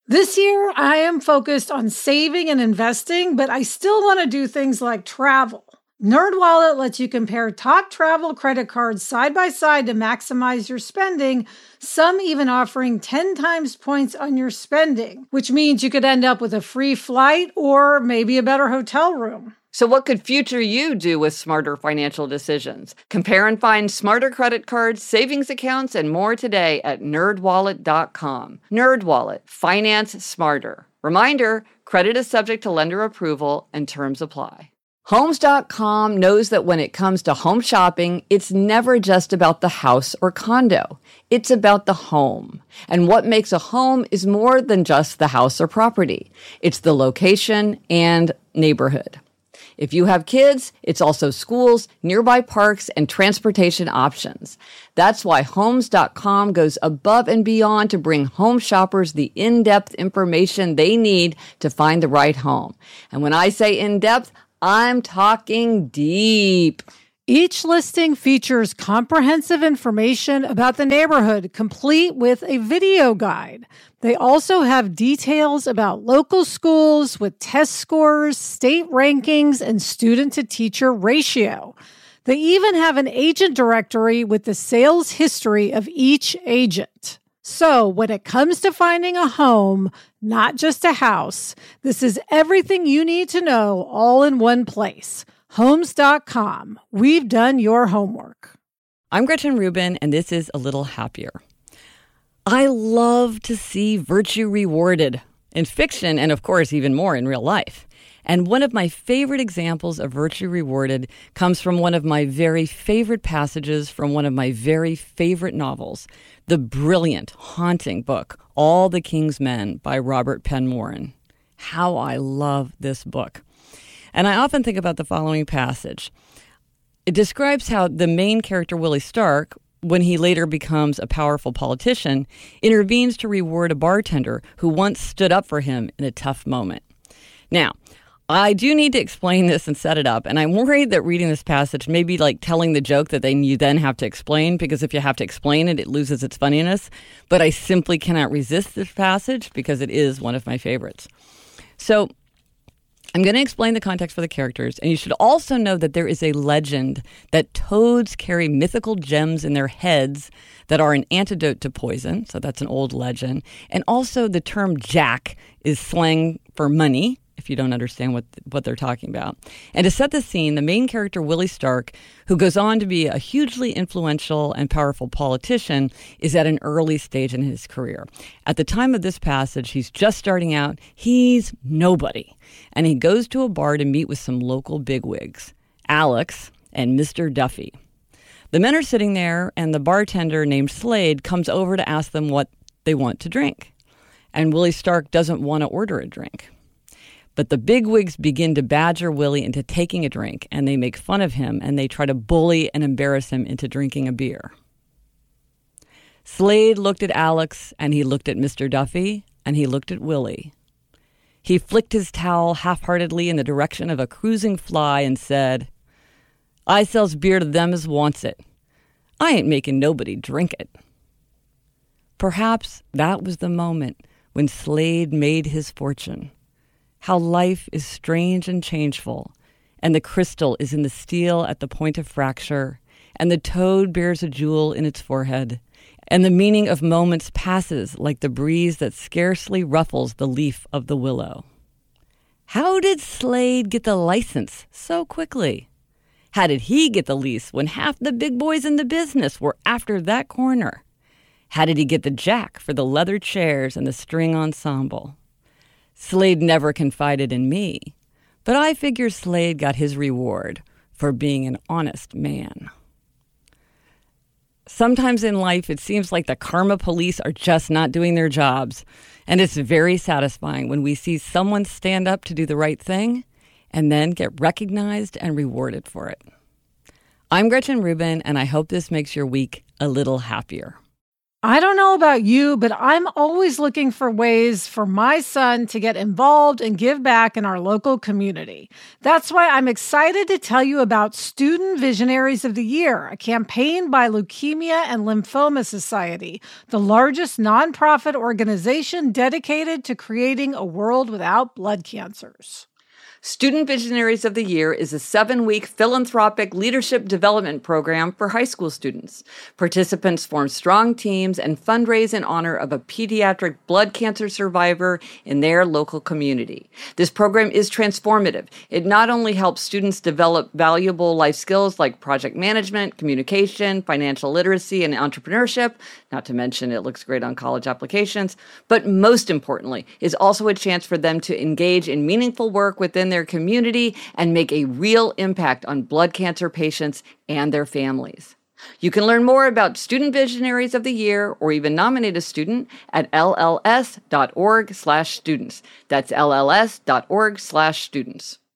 This year, I am focused on saving and investing, but I still want to do things like travel. NerdWallet lets you compare top travel credit cards side by side to maximize your spending, some even offering 10 times points on your spending, which means you could end up with a free flight or maybe a better hotel room. So what could future you do with smarter financial decisions? Compare and find smarter credit cards, savings accounts, and more today at nerdwallet.com. NerdWallet. Finance smarter. Reminder, credit is subject to lender approval and terms apply. Homes.com knows that when it comes to home shopping, it's never just about the house or condo. It's about the home. And what makes a home is more than just the house or property. It's the location and neighborhood. If you have kids, it's also schools, nearby parks, and transportation options. That's why Homes.com goes above and beyond to bring home shoppers the in-depth information they need to find the right home. And when I say in-depth, I'm talking deep. Each listing features comprehensive information about the neighborhood, complete with a video guide. They also have details about local schools with test scores, state rankings, and student-to-teacher ratio. They even have an agent directory with the sales history of each agent. So when it comes to finding a home, not just a house, this is everything you need to know all in one place. Homes.com. We've done your homework. I'm Gretchen Rubin, and this is A Little Happier. I love to see virtue rewarded in fiction and, of course, even more in real life. And one of my favorite examples of virtue rewarded comes from one of my very favorite passages from one of my very favorite novels, the brilliant, haunting book, All the King's Men by Robert Penn Warren. How I love this book. And I often think about the following passage. It describes how the main character, Willie Stark, when he later becomes a powerful politician, intervenes to reward a bartender who once stood up for him in a tough moment. Now, I do need to explain this and set it up, and I'm worried that reading this passage may be like telling the joke that you then have to explain, because if you have to explain it, it loses its funniness. But I simply cannot resist this passage because it is one of my favorites. So I'm going to explain the context for the characters, and you should also know that there is a legend that toads carry mythical gems in their heads that are an antidote to poison. So that's an old legend. And also the term jack is slang for money, if you don't understand what they're talking about. And to set the scene, the main character, Willie Stark, who goes on to be a hugely influential and powerful politician, is at an early stage in his career. At the time of this passage, he's just starting out. He's nobody. And he goes to a bar to meet with some local bigwigs, Alex and Mr. Duffy. The men are sitting there, and the bartender named Slade comes over to ask them what they want to drink. And Willie Stark doesn't want to order a drink. But the bigwigs begin to badger Willie into taking a drink, and they make fun of him, and they try to bully and embarrass him into drinking a beer. Slade looked at Alex, and he looked at Mr. Duffy, and he looked at Willie. He flicked his towel half-heartedly in the direction of a cruising fly and said, "I sells beer to them as wants it. I ain't making nobody drink it." Perhaps that was the moment when Slade made his fortune. How life is strange and changeful, and the crystal is in the steel at the point of fracture, and the toad bears a jewel in its forehead, and the meaning of moments passes like the breeze that scarcely ruffles the leaf of the willow. How did Slade get the license so quickly? How did he get the lease when half the big boys in the business were after that corner? How did he get the jack for the leather chairs and the string ensemble? Slade never confided in me, but I figure Slade got his reward for being an honest man. Sometimes in life, it seems like the karma police are just not doing their jobs, and it's very satisfying when we see someone stand up to do the right thing and then get recognized and rewarded for it. I'm Gretchen Rubin, and I hope this makes your week a little happier. I don't know about you, but I'm always looking for ways for my son to get involved and give back in our local community. That's why I'm excited to tell you about Student Visionaries of the Year, a campaign by Leukemia and Lymphoma Society, the largest nonprofit organization dedicated to creating a world without blood cancers. Student Visionaries of the Year is a 7-week philanthropic leadership development program for high school students. Participants form strong teams and fundraise in honor of a pediatric blood cancer survivor in their local community. This program is transformative. It not only helps students develop valuable life skills like project management, communication, financial literacy, and entrepreneurship, not to mention it looks great on college applications, but most importantly, is also a chance for them to engage in meaningful work within their community and make a real impact on blood cancer patients and their families. You can learn more about Student Visionaries of the Year or even nominate a student at lls.org/students. That's lls.org/students.